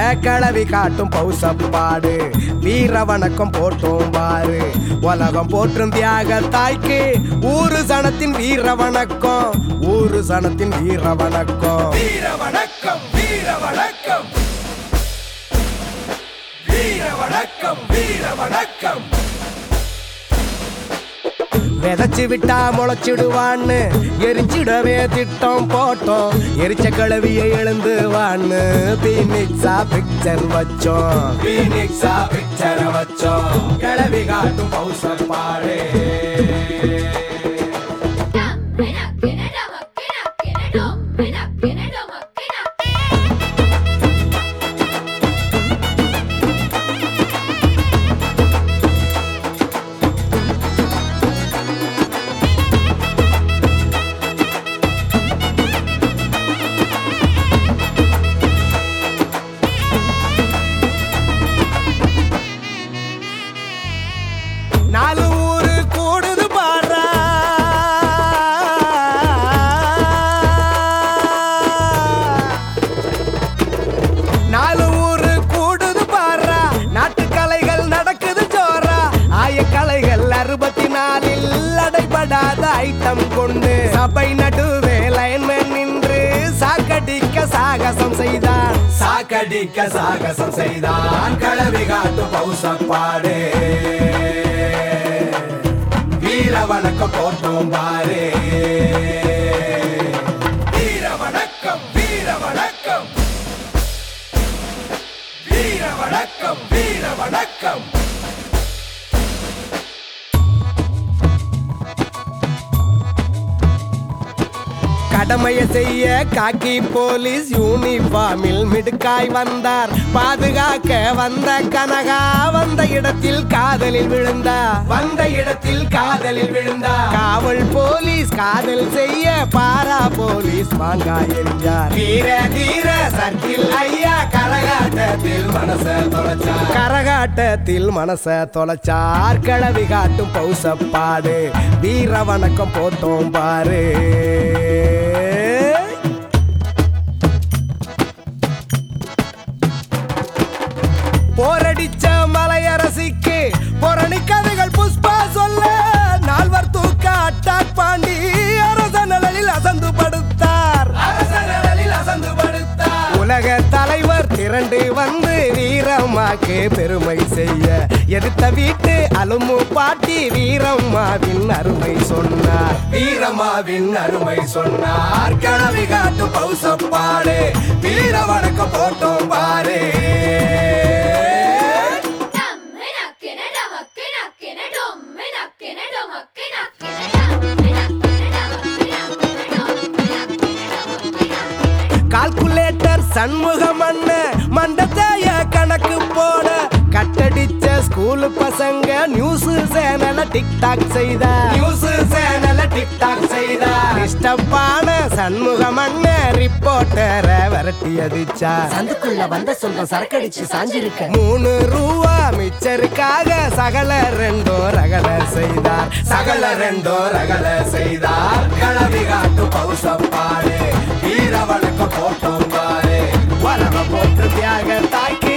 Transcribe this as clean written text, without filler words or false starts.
கிளவி காட்டும் பௌசப்பாடு வீர வணக்கம் போட்டோம் பாரு உலகம் போற்றும் தியாக தாய்க்கு ஊரு சனத்தின் வீர வணக்கம் ஊரு சனத்தின் வீர வணக்கம் வீர வணக்கம் வீர வணக்கம் வீர வணக்கம் வீர வணக்கம் விதைச்சு விட்டா முளைச்சிடுவான்னு எரிச்சிடவே திட்டம் போட்டோம் எரிச்ச கிளவியை எழுந்துவான்னு பீனிக்ஸா பிக்சர் வச்சோம் பீனிக்ஸா பிக்சர் வச்சோம் கிளவி காட்டும் பௌசப்பாடு நாலு ஊரு கூடுது பாடுறா நாலு ஊரு கூடுது பாடுறா நாட்டு கலைகள் நடக்குது ஜோரா ஆயக்கலைகள் 64 அடைபடாத ஐட்டம் கொண்டு சபை நடுவே லைன்மேன் நின்று சாக்கடிக்க சாகசம் செய்தான் சாக்கடிக்க சாகசம் செய்தான் கிளவி காட்டும் பௌசப்பாடு வீர வணக்கம் போட்டோம் பாரு வீர வணக்கம் வீர வணக்கம் வீர வணக்கம் வீர வணக்கம் கடமையை செய்ய காக்கி போலீஸ் யூனிஃபார்மில் மிடுக்காய் வந்தார் பாதுகாக்க வந்த கனகா வந்த இடத்தில் காதலில் விழுந்தா வந்த இடத்தில் காதலில் விழுந்தார் காவல் போலீஸ் காதல் செய்ய பாரா போலீஸ் மாங்காய் எறிஞ்சார் வீர தீர சர்க்கில் ஐயா கரகாட்டத்தில் மனச தொலைச்சார் கரகாட்டத்தில் மனச தொலைச்சார் கிளவி காட்டும் பௌசப்பாடு வீர வணக்கம் போட்டோம் பாரு போரடிச்ச மலையரசிக்கு பொரணி கதைகள் புஷ்பா சொல்ல நால்வர் தூக்க அட்டாக் பாண்டி அரச நிழலில் அசந்து படுத்தார் அரசனில் அசந்து படுத்தார் உலக தலைவர் திரண்டு வந்து வீரம்மாக்கு பெருமை செய்ய எதிர்த்த வீட்டு அலுமு பாட்டி வீரம்மாவின் அருமை சொன்னார் வீரம்மாவின் அருமை சொன்னார் கிளவி காட்டும் பௌசப்பாடு வீர வணக்கம் போட்டோம் பாரு கால்குலேட்டர் சண்முகம் மண்டத்தைய கணக்கு போட கட்டடிச்ச ஸ்கூல் பசங்க நியூஸ் சேனல டிக்டாக் செய்தார் நியூஸ் சேனல டிக்டாக் செய்தார் இஷ்டப்பான சண்முகம் ரிப்போர்ட்டரை விரட்டி அடிச்சார் சந்துக்குள்ள வந்த சொந்தம் சரக்கடிச்சு சாஞ்சிருக்க 3 ரூபா மிச்சருக்காக சகல 2 ரகல செய்தார் சகல 2 ரகல செய்தார் கிளவி காட்டும் பௌசப்பாடு வீர வணக்கம் போட்டோம் பாரு வரவ போட்டு தியாக தாய்க்கு